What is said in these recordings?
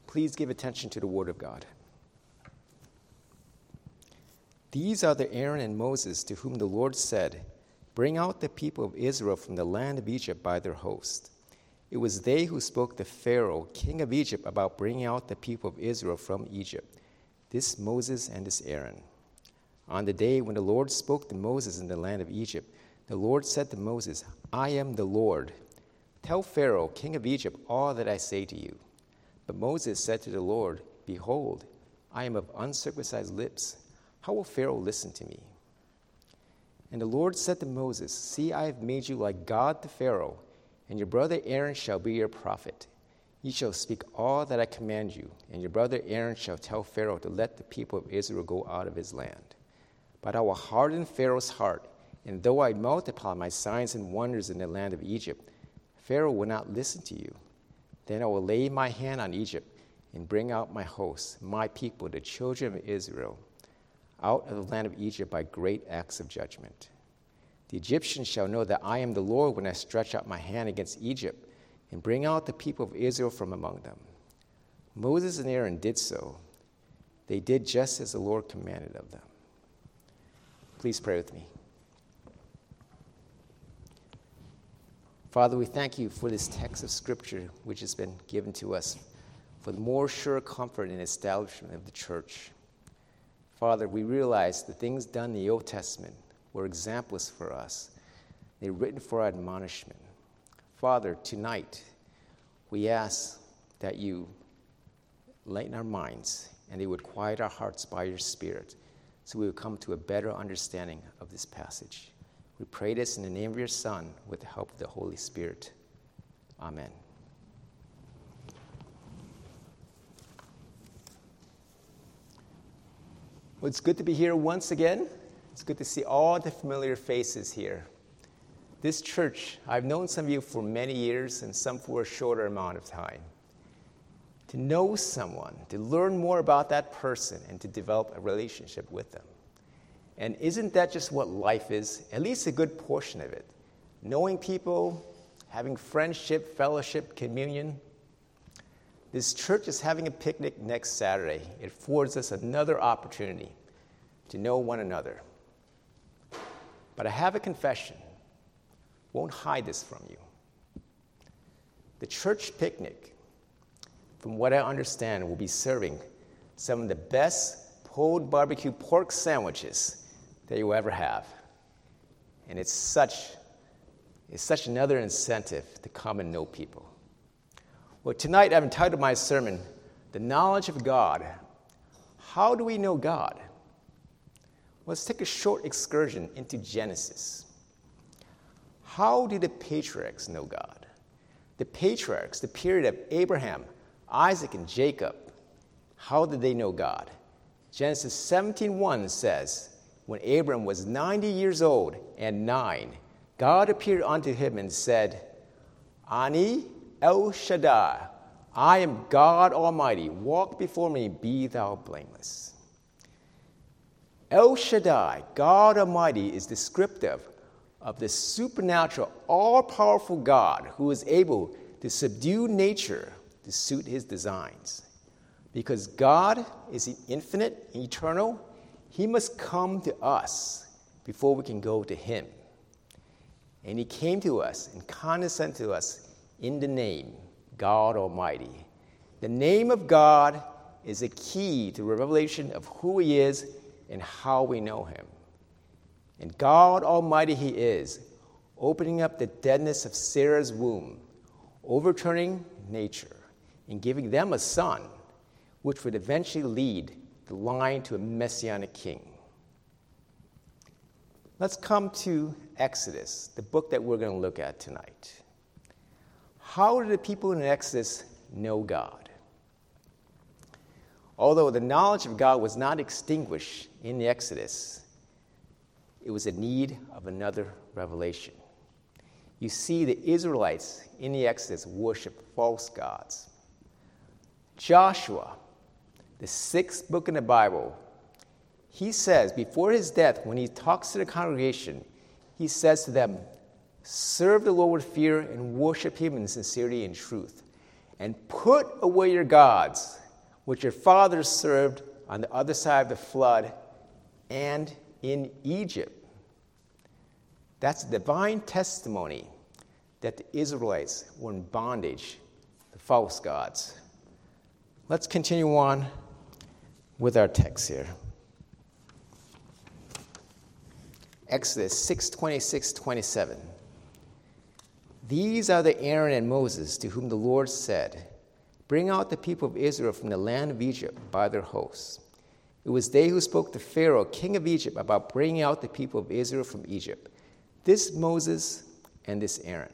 Please give attention to the word of God. These are the Aaron and Moses to whom the Lord said, "Bring out the people of Israel from the land of Egypt by their host." It was they who spoke to Pharaoh, king of Egypt, about bringing out the people of Israel from Egypt. This Moses and this Aaron. On the day when the Lord spoke to Moses in the land of Egypt, the Lord said to Moses, "I am the Lord. Tell Pharaoh, king of Egypt, all that I say to you." But Moses said to the Lord, "Behold, I am of uncircumcised lips. How will Pharaoh listen to me?" And the Lord said to Moses, "See, I have made you like God to Pharaoh, and your brother Aaron shall be your prophet. You shall speak all that I command you, and your brother Aaron shall tell Pharaoh to let the people of Israel go out of his land. But I will harden Pharaoh's heart, and though I multiply my signs and wonders in the land of Egypt, Pharaoh will not listen to you. Then I will lay my hand on Egypt and bring out my hosts, my people, the children of Israel, out of the land of Egypt by great acts of judgment. The Egyptians shall know that I am the Lord when I stretch out my hand against Egypt and bring out the people of Israel from among them." Moses and Aaron did so. They did just as the Lord commanded of them. Please pray with me. Father, we thank you for this text of Scripture which has been given to us for the more sure comfort and establishment of the church. Father, we realize the things done in the Old Testament were examples for us. They're written for our admonishment. Father, tonight we ask that you lighten our minds and they would quiet our hearts by your Spirit so we would come to a better understanding of this passage. We pray this in the name of your Son with the help of the Holy Spirit. Amen. Well, it's good to be here once again. It's good to see all the familiar faces here. This church, I've known some of you for many years and some for a shorter amount of time. To know someone, to learn more about that person, and to develop a relationship with them. And isn't that just what life is? At least a good portion of it. Knowing people, having friendship, fellowship, communion. This church is having a picnic next Saturday. It affords us another opportunity to know one another. But I have a confession. Won't hide this from you. The church picnic, from what I understand, will be serving some of the best pulled barbecue pork sandwiches that you will ever have. And it's such another incentive to come and know people. Well, tonight I've entitled my sermon, "The Knowledge of God." How do we know God? Let's take a short excursion into Genesis. How did the patriarchs know God? The patriarchs, the period of Abraham, Isaac, and Jacob, how did they know God? Genesis 17:1 says, "When Abram was 90 years old and 9, God appeared unto him and said, Ani El Shaddai, I am God Almighty. Walk before me, be thou blameless." El Shaddai, God Almighty, is descriptive of the supernatural, all-powerful God who is able to subdue nature to suit his designs. Because God is infinite, eternal, he must come to us before we can go to him. And he came to us and condescended to us in the name, God Almighty. The name of God is a key to the revelation of who he is and how we know him. And God Almighty he is, opening up the deadness of Sarah's womb, overturning nature, and giving them a son, which would eventually lead the line to a messianic king. Let's come to Exodus, the book that we're going to look at tonight. How did the people in Exodus know God? Although the knowledge of God was not extinguished in the Exodus, it was in need of another revelation. You see, the Israelites in the Exodus worshiped false gods. Joshua, the 6th book in the Bible, he says, before his death, when he talks to the congregation, he says to them, "Serve the Lord with fear and worship him in sincerity and truth. And put away your gods which your fathers served on the other side of the flood and in Egypt. That's a divine testimony that the Israelites were in bondage to false gods. Let's continue on with our text here. Exodus 6:26-27. These are the Aaron and Moses to whom the Lord said, "Bring out the people of Israel from the land of Egypt by their hosts." It was they who spoke to Pharaoh, king of Egypt, about bringing out the people of Israel from Egypt. This Moses and this Aaron.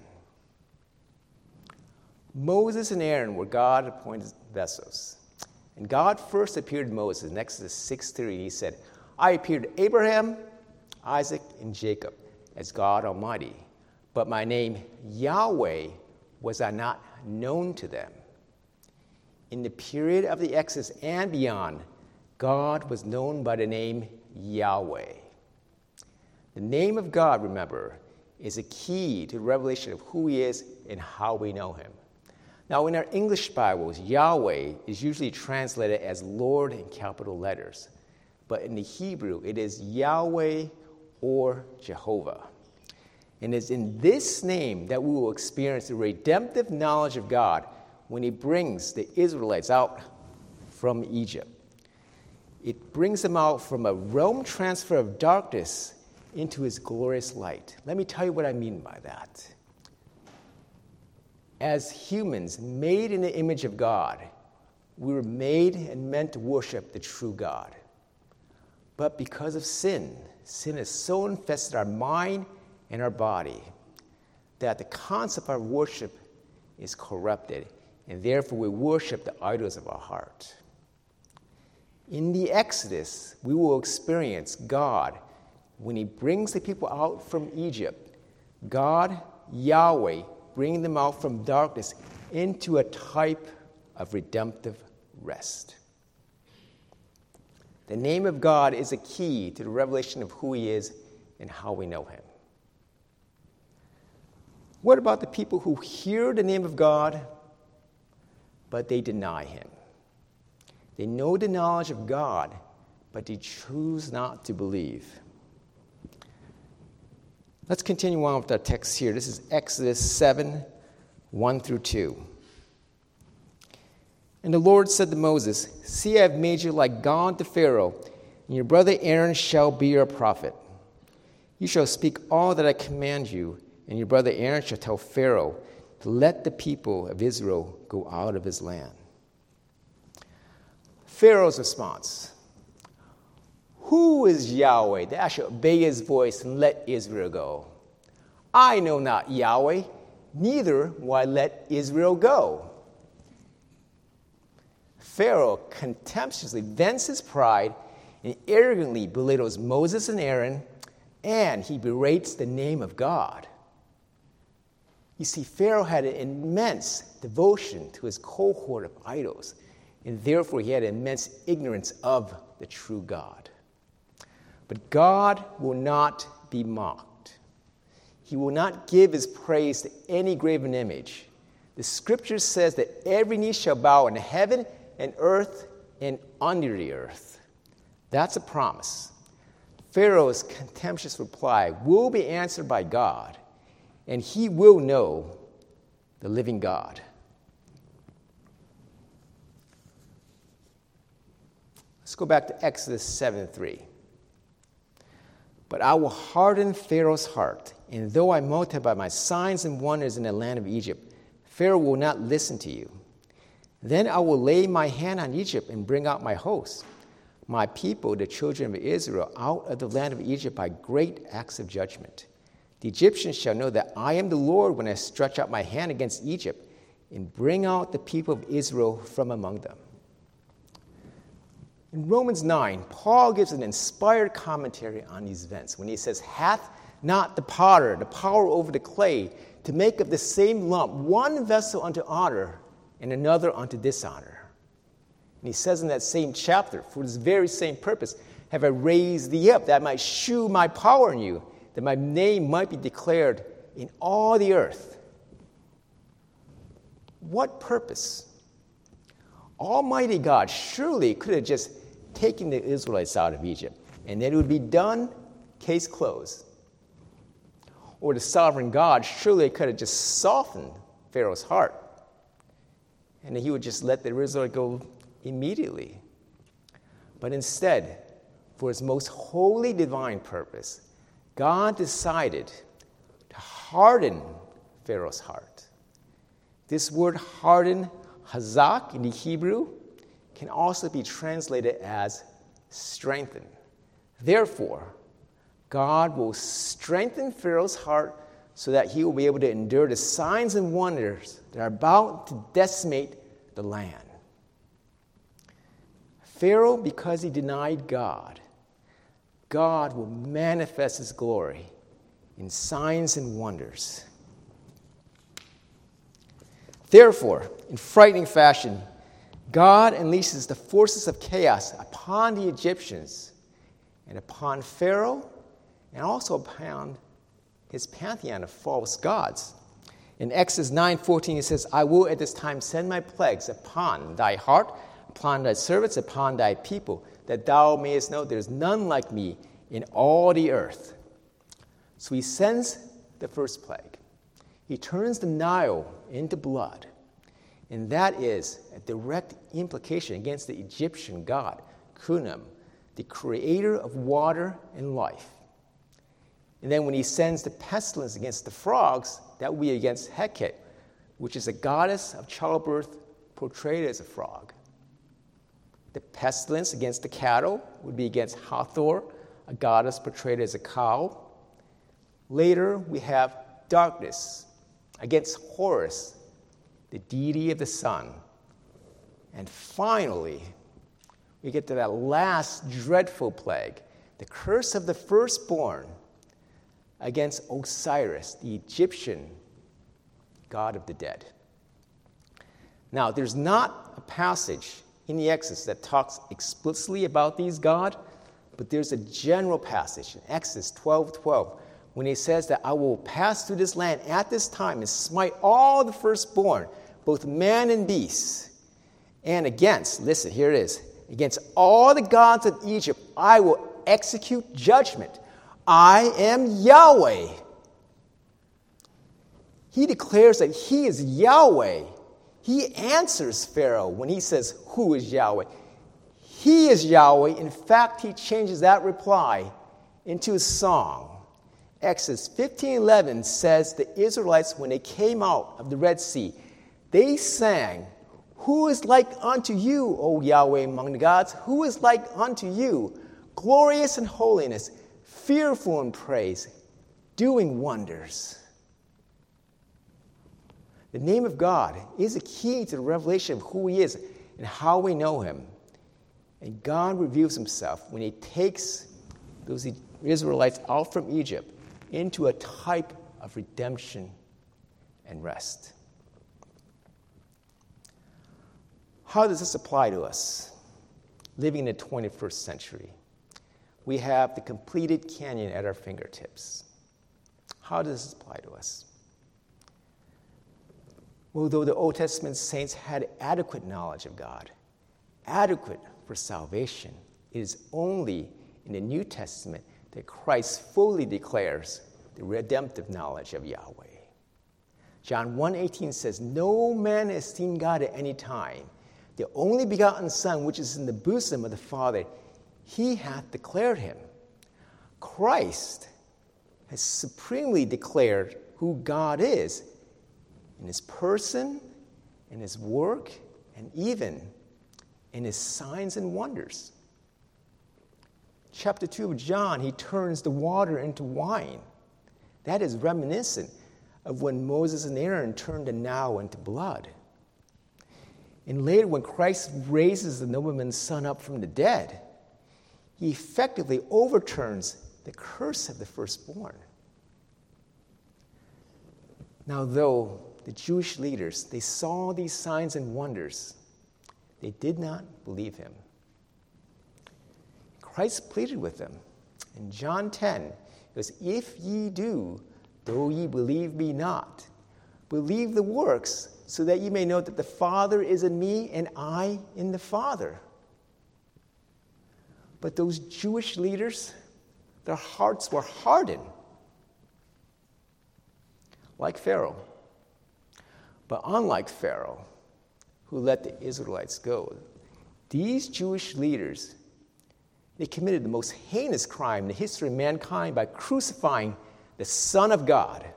Moses and Aaron were God-appointed vessels. And God first appeared to Moses in Exodus 6:3. He said, "I appeared to Abraham, Isaac, and Jacob as God Almighty, but my name Yahweh was I not known to them." In the period of the Exodus and beyond, God was known by the name Yahweh. The name of God, remember, is a key to the revelation of who He is and how we know Him. Now, in our English Bibles, Yahweh is usually translated as Lord in capital letters. But in the Hebrew, it is Yahweh or Jehovah. And it's in this name that we will experience the redemptive knowledge of God when He brings the Israelites out from Egypt. It brings them out from a realm transfer of darkness into His glorious light. Let me tell you what I mean by that. As humans made in the image of God, we were made and meant to worship the true God. But because of sin has so infested our mind and our body that the concept of worship is corrupted, and therefore we worship the idols of our heart. In the Exodus, we will experience God when He brings the people out from Egypt. God, Yahweh, bringing them out from darkness into a type of redemptive rest. The name of God is a key to the revelation of who He is and how we know Him. What about the people who hear the name of God, but they deny Him? They know the knowledge of God, but they choose not to believe. Let's continue on with our text here. This is Exodus 7, 1-2. And the Lord said to Moses, "See, I have made you like God to Pharaoh, and your brother Aaron shall be your prophet. You shall speak all that I command you, and your brother Aaron shall tell Pharaoh to let the people of Israel go out of his land." Pharaoh's response: "Who is Yahweh that I should obey His voice and let Israel go? I know not Yahweh, neither will I let Israel go." Pharaoh contemptuously vents his pride and arrogantly belittles Moses and Aaron, and he berates the name of God. You see, Pharaoh had an immense devotion to his cohort of idols, and therefore he had immense ignorance of the true God. But God will not be mocked. He will not give His praise to any graven image. The Scripture says that every knee shall bow in heaven and earth and under the earth. That's a promise. Pharaoh's contemptuous reply will be answered by God, and he will know the living God. Let's go back to Exodus 7:3. "But I will harden Pharaoh's heart, and though I multiply my signs and wonders in the land of Egypt, Pharaoh will not listen to you. Then I will lay my hand on Egypt and bring out my hosts, my people, the children of Israel, out of the land of Egypt by great acts of judgment. The Egyptians shall know that I am the Lord when I stretch out my hand against Egypt and bring out the people of Israel from among them." In Romans 9, Paul gives an inspired commentary on these events when he says, "Hath not the potter the power over the clay to make of the same lump one vessel unto honor and another unto dishonor?" And he says in that same chapter, "For this very same purpose have I raised thee up, that I might shew my power in you, that my name might be declared in all the earth." What purpose? Almighty God surely could have just taken the Israelites out of Egypt, and then it would be done, case closed. Or the sovereign God surely could have just softened Pharaoh's heart, and then he would just let the Israelites go immediately. But instead, for his most holy divine purpose, God decided to harden Pharaoh's heart. This word harden, hazak in the Hebrew, can also be translated as strengthen. Therefore, God will strengthen Pharaoh's heart so that he will be able to endure the signs and wonders that are about to decimate the land. Pharaoh, because he denied God, God will manifest his glory in signs and wonders. Therefore, in frightening fashion, God unleashes the forces of chaos upon the Egyptians and upon Pharaoh and also upon his pantheon of false gods. In Exodus 9:14, it says, I will at this time send my plagues upon thy heart, upon thy servants, upon thy people, that thou mayest know there is none like me in all the earth. So he sends the first plague. He turns the Nile into blood. And that is a direct implication against the Egyptian god, Khnum, the creator of water and life. And then when he sends the pestilence against the frogs, that will be against Heket, which is a goddess of childbirth portrayed as a frog. The pestilence against the cattle would be against Hathor, a goddess portrayed as a cow. Later, we have darkness against Horus, the deity of the sun. And finally, we get to that last dreadful plague, the curse of the firstborn, against Osiris, the Egyptian god of the dead. Now, there's not a passage in the Exodus that talks explicitly about these gods, but there's a general passage in Exodus 12:12 when he says that I will pass through this land at this time and smite all the firstborn, both man and beast. And against, listen, here it is, against all the gods of Egypt, I will execute judgment. I am Yahweh. He declares that he is Yahweh. He answers Pharaoh when he says, who is Yahweh? He is Yahweh. In fact, he changes that reply into a song. Exodus 15:11 says the Israelites, when they came out of the Red Sea, they sang, who is like unto you, O Yahweh among the gods? Who is like unto you, glorious in holiness, fearful in praise, doing wonders? The name of God is a key to the revelation of who he is and how we know him. And God reveals himself when he takes those Israelites out from Egypt into a type of redemption and rest. How does this apply to us living in the 21st century? We have the completed canon at our fingertips. How does this apply to us? Well, though the Old Testament saints had adequate knowledge of God, adequate for salvation, it is only in the New Testament that Christ fully declares the redemptive knowledge of Yahweh. John 1:18 says, no man has seen God at any time. The only begotten Son, which is in the bosom of the Father, he hath declared him. Christ has supremely declared who God is in his person, in his work, and even in his signs and wonders. Chapter 2 of John, he turns the water into wine. That is reminiscent of when Moses and Aaron turned the Nile into blood. And later, when Christ raises the nobleman's son up from the dead, he effectively overturns the curse of the firstborn. Now, though the Jewish leaders, they saw these signs and wonders, they did not believe him. Christ pleaded with them. In John 10, it goes, if ye do, though ye believe me not, believe the works, so that you may know that the Father is in me and I in the Father. But those Jewish leaders, their hearts were hardened, like Pharaoh. But unlike Pharaoh, who let the Israelites go, these Jewish leaders, they committed the most heinous crime in the history of mankind by crucifying the Son of God.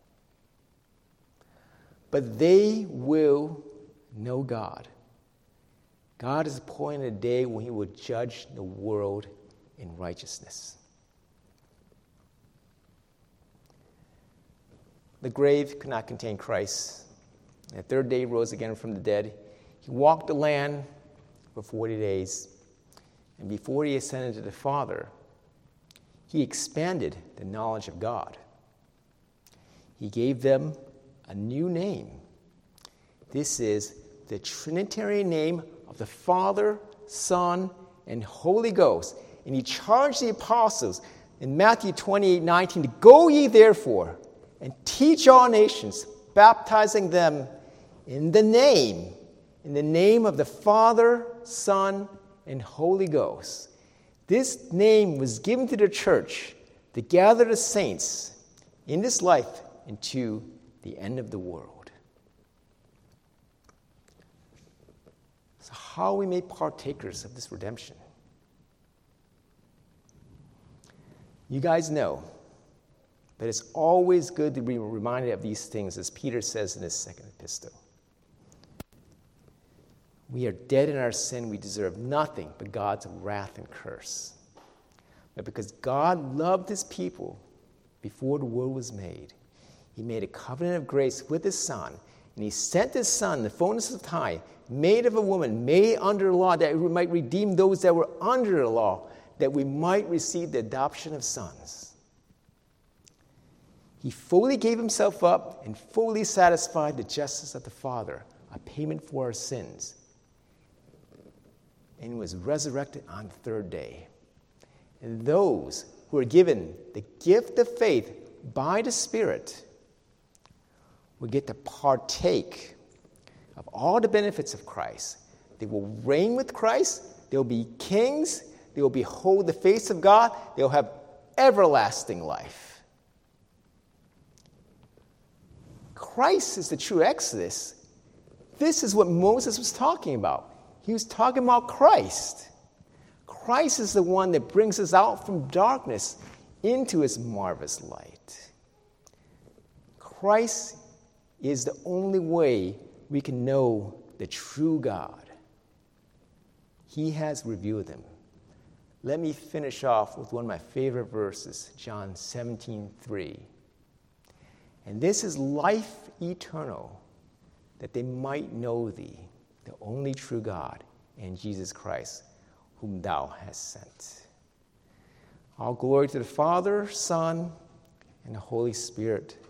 But they will know God. God has appointed a day when he will judge the world in righteousness. The grave could not contain Christ. The third day he rose again from the dead. He walked the land for 40 days. And before he ascended to the Father, he expanded the knowledge of God. He gave them a new name. This is the Trinitarian name of the Father, Son, and Holy Ghost. And he charged the apostles in Matthew 28:19 to go ye therefore and teach all nations, baptizing them in the name of the Father, Son, and Holy Ghost. This name was given to the church to gather the saints in this life into the end of the world. So how are we made partakers of this redemption? You guys know, but it's always good to be reminded of these things, as Peter says in his second epistle. We are dead in our sin. We deserve nothing but God's wrath and curse. But because God loved his people before the world was made, he made a covenant of grace with his Son, and he sent his Son, the fullness of time, made of a woman, made under the law, that we might redeem those that were under the law, that we might receive the adoption of sons. He fully gave himself up and fully satisfied the justice of the Father, a payment for our sins, and was resurrected on the third day. And those who are given the gift of faith by the Spirit will get to partake of all the benefits of Christ. They will reign with Christ. They will be kings. They will behold the face of God. They will have everlasting life. Christ is the true Exodus. This is what Moses was talking about. He was talking about Christ. Christ is the one that brings us out from darkness into his marvelous light. Christ is the only way we can know the true God. He has revealed him. Let me finish off with one of my favorite verses, John 17:3. And this is life eternal, that they might know thee, the only true God, and Jesus Christ, whom thou hast sent. All glory to the Father, Son, and the Holy Spirit,